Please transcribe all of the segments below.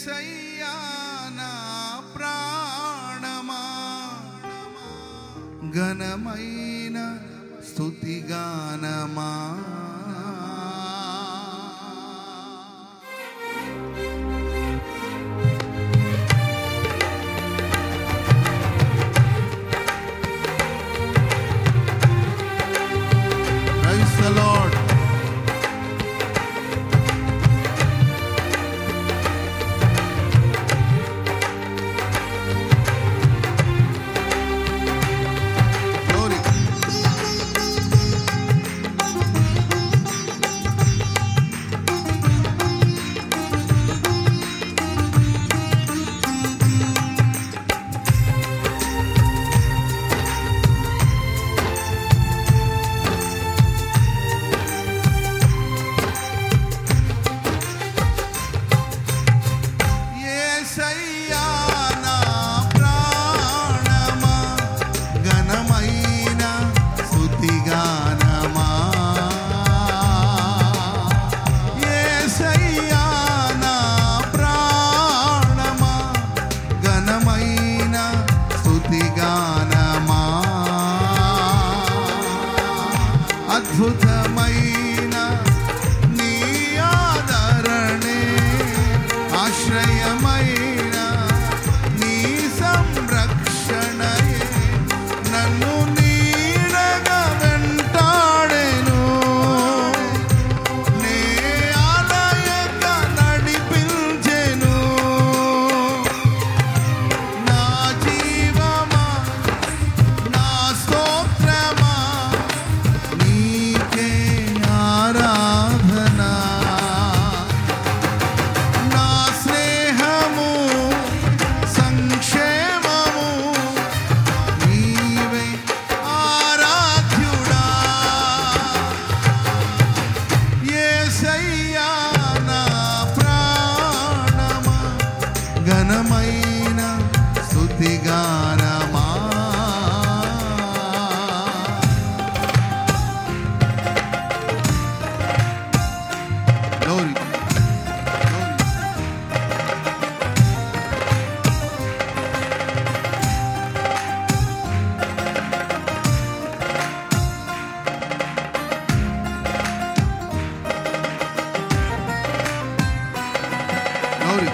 యేసయ్యా నా ప్రాణమా ఘనమైన స్తుతిగానమా. Praise the Lord. అద్భుతమైన నీ ఆదరణే ఆశ్రయమైన నీ సంరక్షణయే నన్ను నీడగా వెంటాడెను. నే ఆలయక నడిపించెను. నా జీవమా నా స్తోత్రమా నీకే ఆరాధన. నా స్నేహము సంక్షేమము నీవే ఆరాధ్యుడా. యేసయ్యా నా ప్రాణమా ఘనమైన స్తుతిగానమా. Glory. Glory.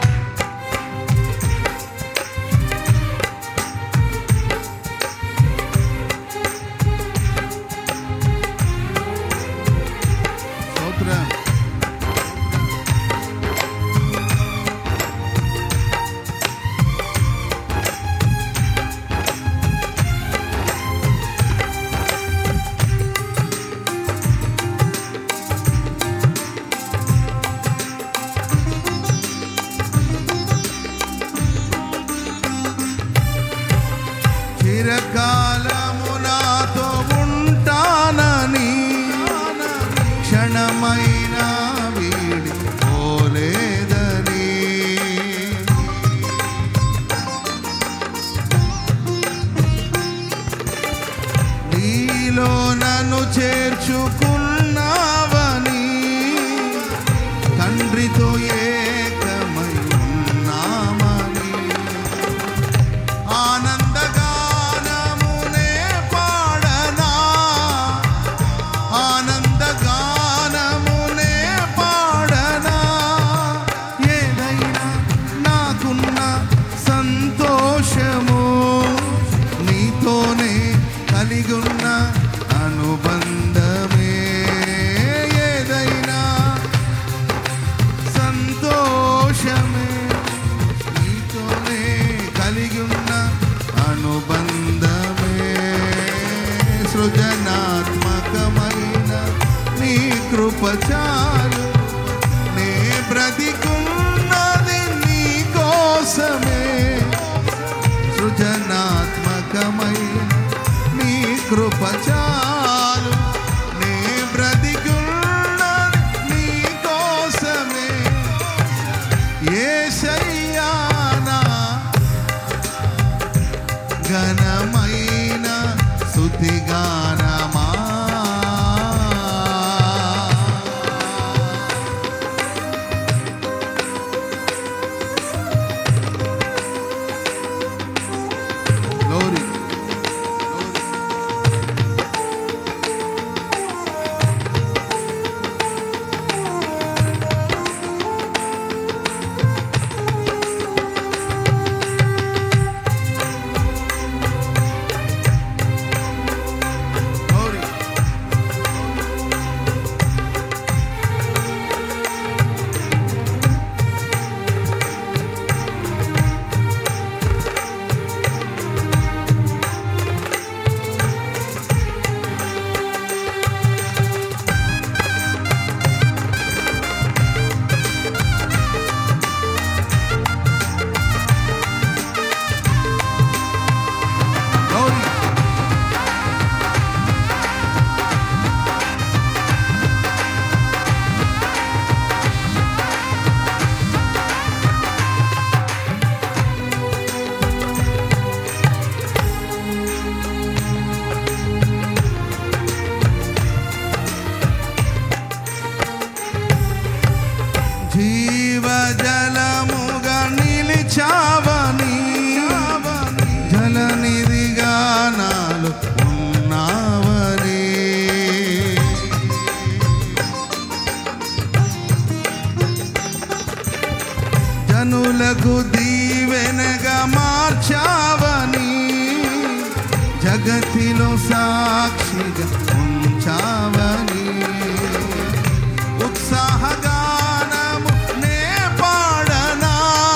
స్తోత్రం. చిరకాలము నాతో ఉంటానని క్షణమైన వీడి పోలేదని నీలో నన్ను చేర్చుకున్నావని తండ్రితో ఏకమై ఉన్నామని ఆనందగానమునే పాడనా. ఆనందగానమునే పాడనా. ఏదైనా నాకున్న సంతోషము నీతోనే కలిగున్న అనుబంధమే. ఏదైనా సంతోషమే నీతోనే కలిగున్న అనుబంధమే. సృజనాత్మకమైన నీ కృప చాలు. నే బ్రతికున్నది నీ కోసమే. సృజనాత్మకమైన నీ కృప చాలు. నే బ్రతికున్నది నీ కోసమే. యేసయ్యా నా ఘనమైన స్తుతిగానమా. సన్నిధిగా నాలో ఉన్నావని. జనులకు దీవెనగా మార్చావని, జగతిలో సాక్షిగా ఉంచావని. ఉత్సాహగానము నే పాడనా,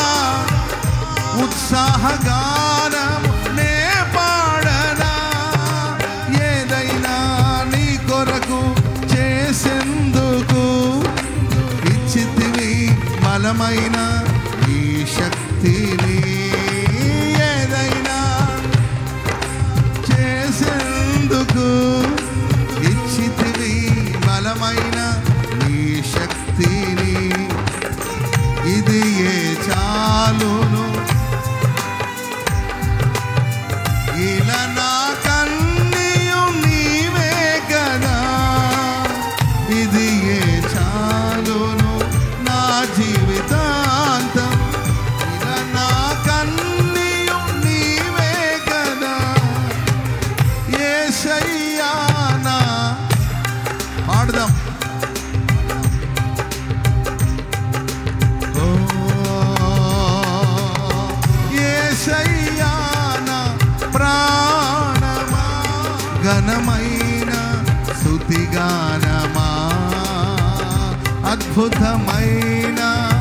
ఉత్సాహగానము నే పాడనా. ఏదైనా నీ కొరకు చేసేందుకు ఇచ్చితివి బలమైన ఈ శక్తిని. ఏదైనా చేసేందుకు ఇచ్చితివి బలమైన ఈ శక్తిని. ఇది ఏ చాలును ఇలా నా కన్నీయు నీవే కదా. ఇది ఏ చాలును నా జీవితాంతం, ఇలా నా కన్నీయు నీవే కదా. యేసయ్యా నా పాడదాం. యేసయ్యా నా ప్రాణమా, ఘనమైన స్తుతిగానమా, అద్భుతమైన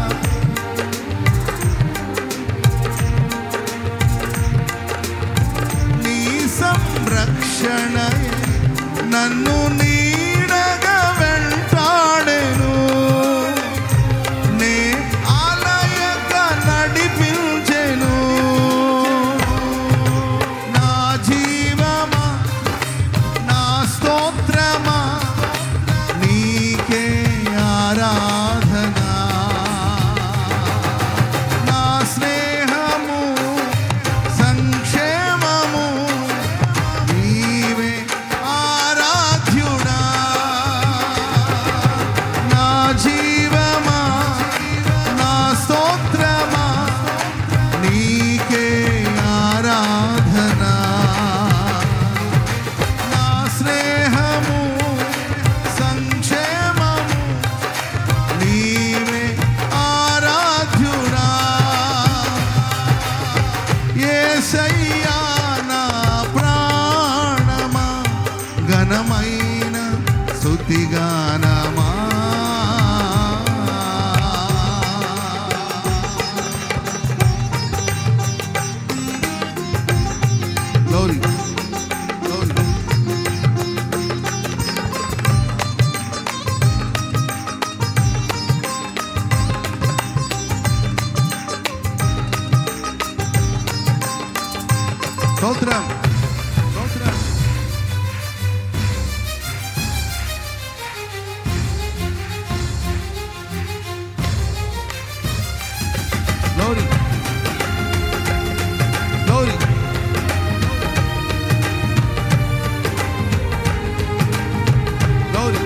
నీ సంరక్షణయే నన్ను నీడగా వెంటాడెను. నే ఆలయగా నడిపించెను. నా జీవమా నా స్తోత్రమా నీకే ఆరాధన. నా స్నేహము సంక్షేమము నీవే ఆరాధ్యుడా. నా జీవమా నా స్తోత్రమా నీకే ఆరాధన. నా స్నేహము సంక్షేమము నీవే ఆరాధ్యుడా. యేసయ్యా నా ప్రాణమా, ఘనమైన స్తుతిగానమా. Glory, glory. స్తోత్రం, స్తోత్రం. Glory, glory. Glory.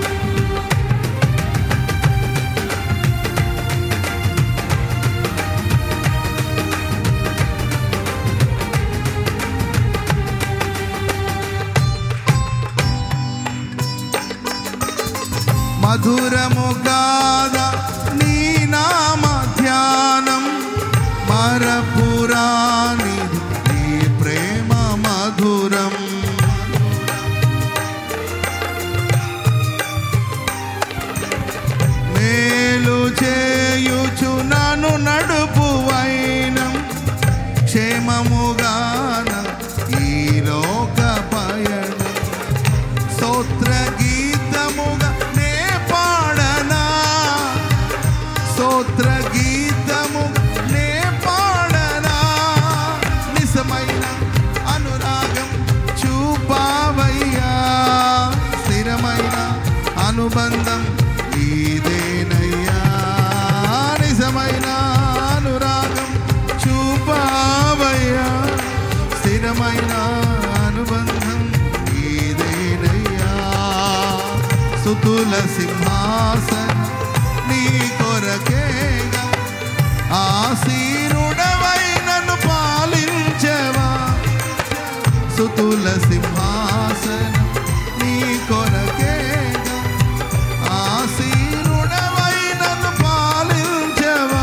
మధురము గాదా నీ నామ ధ్యానం, మరపురానిది నీ ప్రేమ మధురం. మేలు చేయుచు నన్ను నడుపు వైనం, క్షేమముగాన ఈ లోక పయనం. స్తోత్ర గీతముగా నే పాడనా, స్తోత్ర గీతము నే పాడనా. నిజమైన అనురాగం చూపావయ్యా, స్థిరమైన అనుబంధం ఇదేనయ్యా. నిజమైన అనురాగం చూపావయ్యా, స్థిరమైన అనుబంధం ఇదేనయ్యా. స్తుతుల సింహాసనం నీ కొరకేగా, ఆసీనుడవై నన్ను పాలించవా. స్తుతుల సింహాసనం నీ కొరకేగా, ఆసీనుడవై నన్ను పాలించవా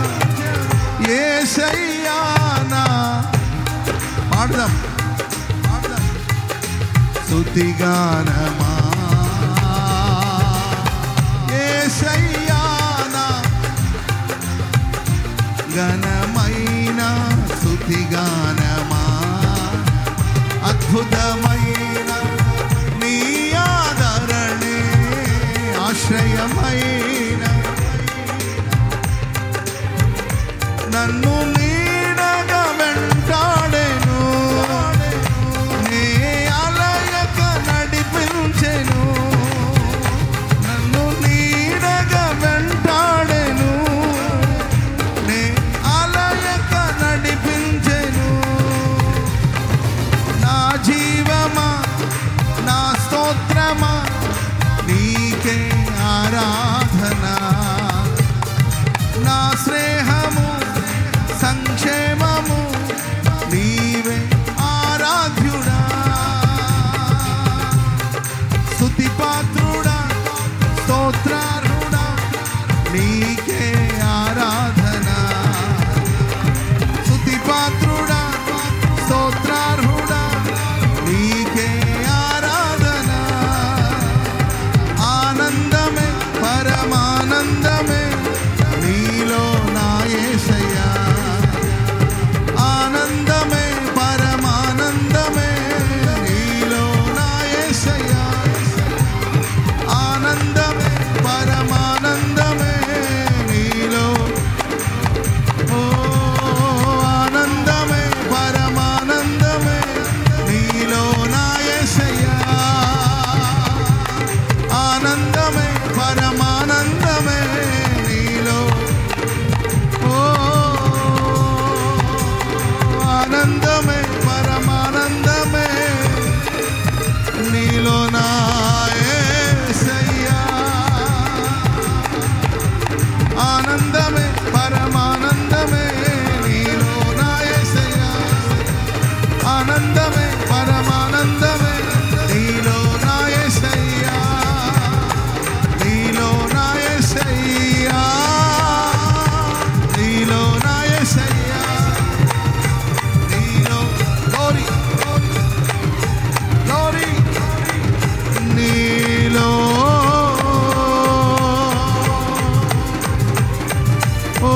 యేసయ్యా. పాడదాం స్తుతిగానమా యేసయ్యా, ఘనమైన స్తుతిగానమా, అద్భుతమైన నీ ఆదరణే ఆశ్రయమైన, నన్ను నీడగా వెంటాడెను, నే అలయక నడిపించెను, నన్ను నీడగా వెంటాడెను, నే అలయక నడిపించెను. నా జీవమా నా స్తోత్రమా నీకే ఆరాధన, నా స్నేహము సంక్షేమము నీవే ఆరాధ్యుడా. స్తుతి పాత్రుడా స్తోత్రార్హుడా నీకే ఆరాధన, స్తుతి పాత్రుడా స్తోత్రార్హుడా నీకే ఆరాధన. ఆనందమే పరమానందమే నీలో నా యేసయ్యా, ఆనందమే పరమానందమే నీలో నా యేసయ్యా, ఆనందమే పరమానందమే నీలో, ఓ ఆనందమే పరమానందమే నీలో నా యేసయ్యా, ఆనందమే పరమానందమే నీలో, ఓ ఆనందమే పరమానందమే నీలో నా యేసయ్యా, ఆనందమే పరమానందమే నీలో నా యేసయ్యా, ఆనందమే పరమానందమే నీలో నా యేసయ్యా, నీలో నా యేసయ్యా, నీలో నా యేసయ్యా, నీలో గ్లోరీ గ్లోరీ నీలో, ఓ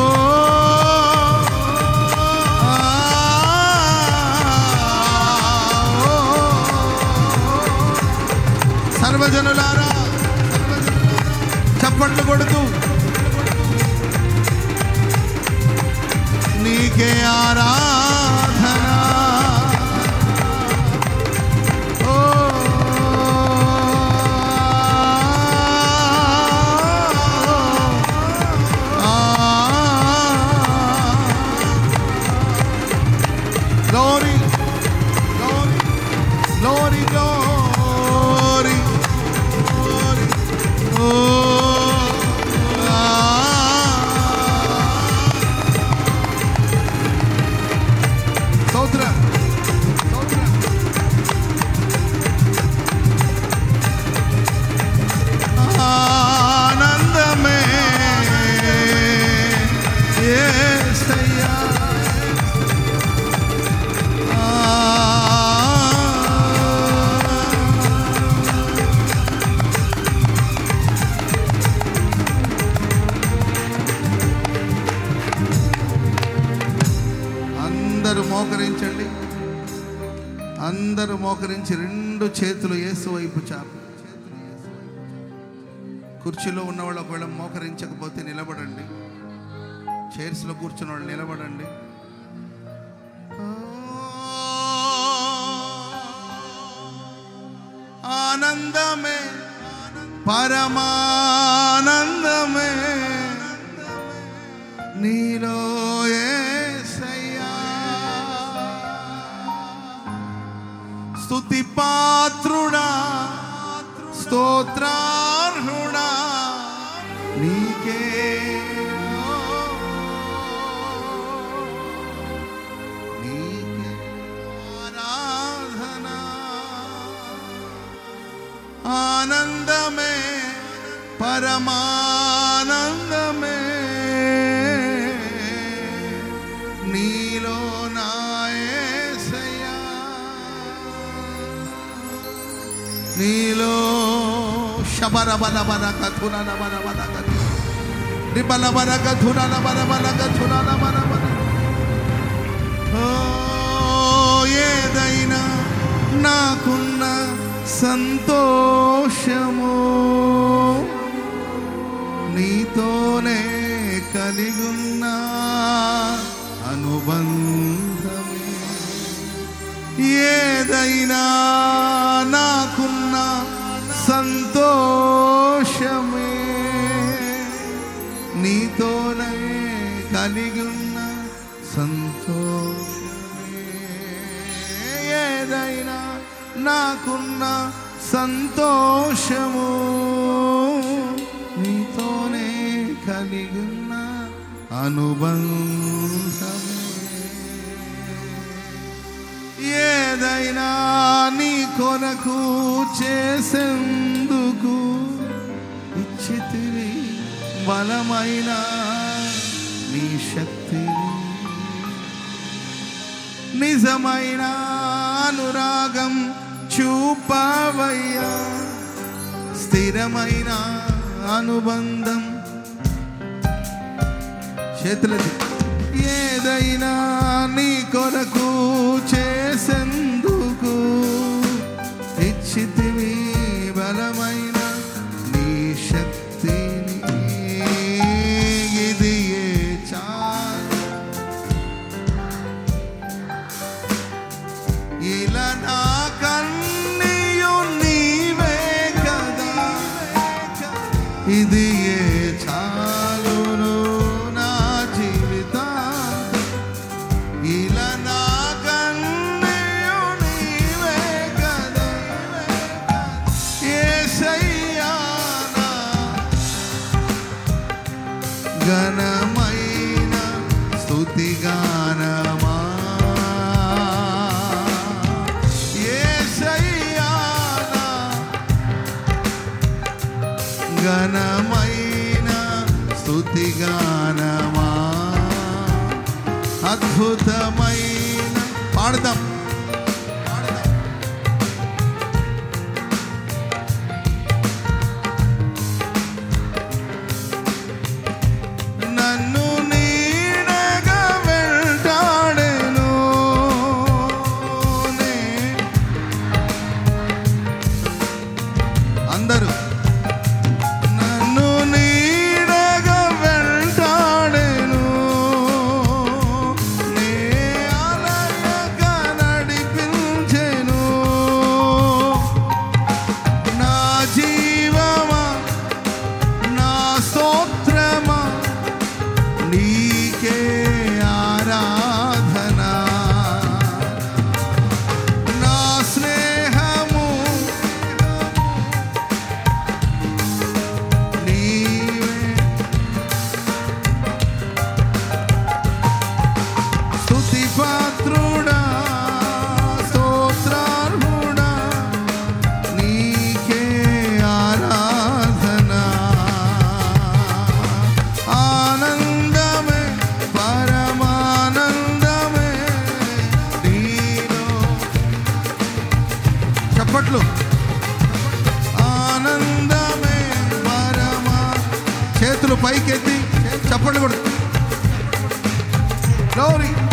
సర్వజనులారా చప్పట్లు కొడుతూ నీకే ఆరాధన, ఓ glory glory glory glory glory, ఓ స్తోత్రం స్తోత్రం. ఆనందమే యేసయ్యా, అందరూ మోకరించండి, అందరూ మోకరించి రెండు చేతులు యేసు వైపు చాపు. కుర్చీలో ఉన్నవాళ్ళు ఒకవేళ మోకరించకపోతే నిలబడండి, చైర్స్లో కూర్చున్న వాళ్ళు నిలబడండి. ఆనందమే పరమానందమే నీలో యేసయ్యా, స్తుతి పాత్రుడా స్తోత్రార్హుడా నీకే, నీకే ఆరాధన. ఆనందమే పరమానందమే నీలో నా యేసయ్యా నీలో శబరబలబల కథునన బలబల కథు రిబలబల కథునన బలబల కథునన బలబల ఏదైనా నాకున్న సంతోషము నీతోనే కలిగున్న అనుబంధమే ఏదైనా నాకున్న సంతోషమే నీతోనే కలిగున్న సంతోషమే ఏదైనా నాకున్న సంతోషము నీతోనే కలిగున్న అనుబంధమే ఏదైనా నీ కొరకు చేసేందుకు ఇచ్చితివి బలమైన నీ శక్తిని నిజమైన అనురాగం చూపవయ్యా స్థిరమైన అనుబంధం చేతులది ఏదైనా నీ కొరకు చేసేందుకు ఇచ్చితివి బలమైన నీ శక్తిని ఇది చాలు ఇలా నా కన్నీయు నీవే కదా ఇది చాలును నా జీవితం ఇలా నా కన్నీయు నీవే కదా యేసయ్యా నా ఘనమైన స్తుతిగానమా యేసయ్యా నా ఘనమైన స్తుతిగానమా అద్భుతమైన పాడదాం నన్ను నీడగా వెంటాడెను అందరూ నన్ను నీడగా వెంటాడెను నే అలయగా నడిపించెను నా జీవమా నా స్తోత్రమా నీకే ఆరాధన నా స్నేహము నీవే స్తుతి పాత్రుడా స్తోత్రార్హుడా నీకే ఆరాధన ఆనందమే పరమానందమే నీలో చప్పట్లు ఆనందమే పరమా చేతులు పైకెత్తి చప్పట్లు కొడు గ్లోరీ